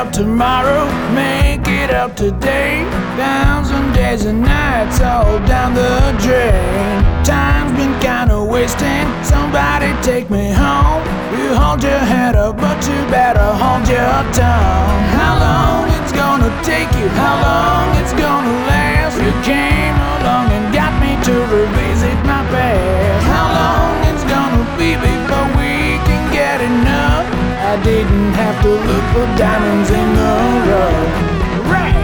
up tomorrow, make it up today. 1,000 days and nights all down the drain. Time's been kinda wasting, somebody take me home. You hold your head up, but you better hold your tongue. How long it's gonna take you, how long it's gonna last? You came along and got me to revisit my past. How long it's gonna be before we can get enough? I didn't have to look for diamonds in the rough. Right.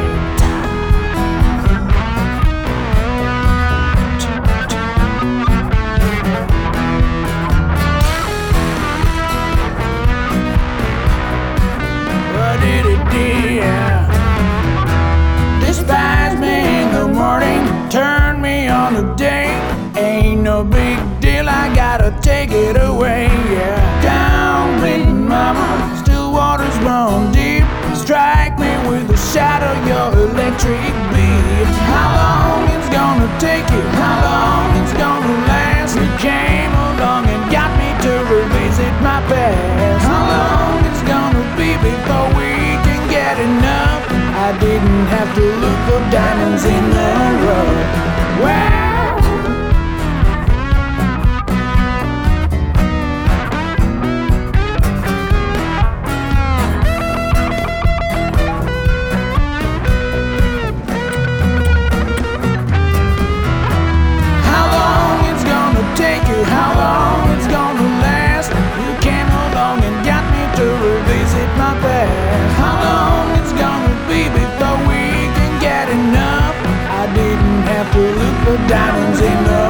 Despise me in the morning, turn me on the day. Ain't no big deal, I gotta take it away, yeah. Down bleeding mama, still waters run deep. Strike me with the shadow, your electric beat. How long it's gonna take you, how long it's gonna last? You came along and got me to revisit my past. How long it's gonna be before we can get enough? I didn't have to look for diamonds in the rough. Well, how long it's gonna take you, how long it's gonna last? You came along and got me to revisit my past. How long it's gonna be before we can get enough? I didn't have to look for diamonds in the